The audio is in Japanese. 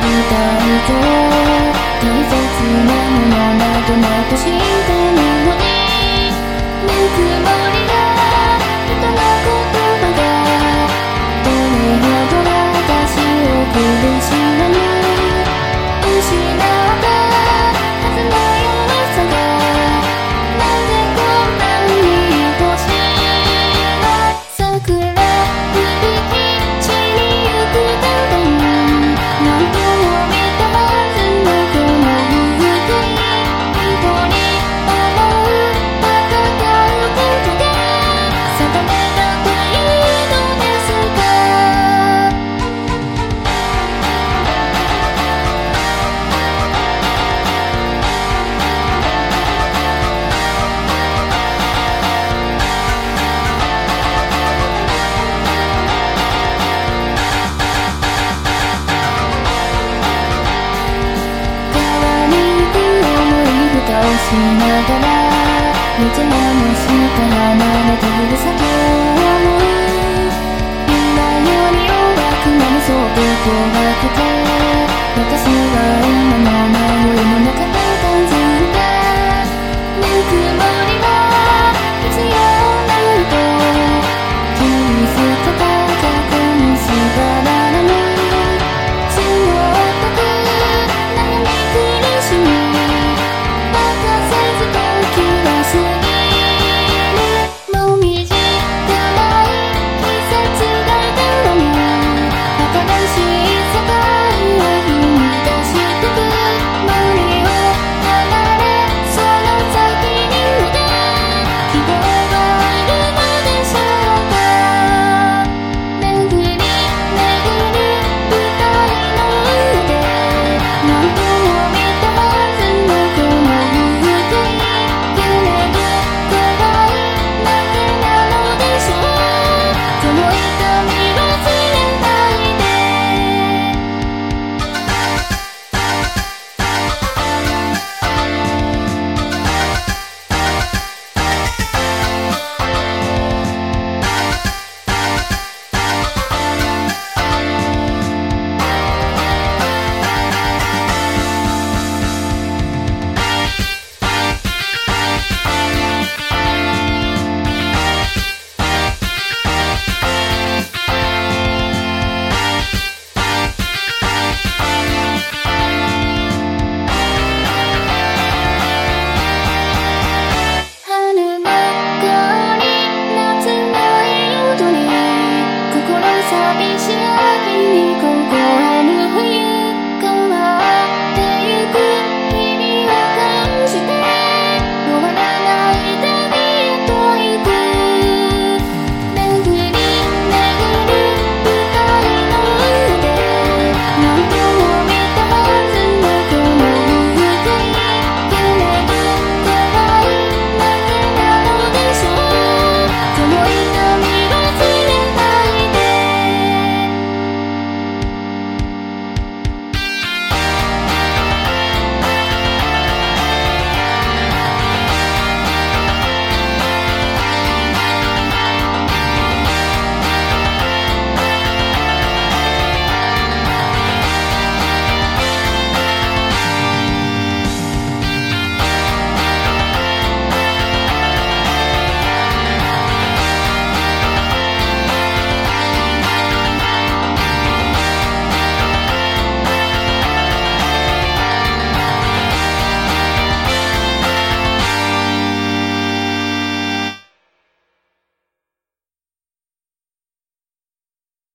大切なものなどないとしてるのに、ぬくもりが人の言葉がどれほど私を苦しめる、失ったはずの良さがなぜこんなに愛しい。桜吹雪地に行くたびに何度も見たはずのこの風景、人に思う戦うことが定めだというのですか。川に行く重い蓋をしながら夜空の下離れている先を思う。今より弱くなりそうで怖くて私の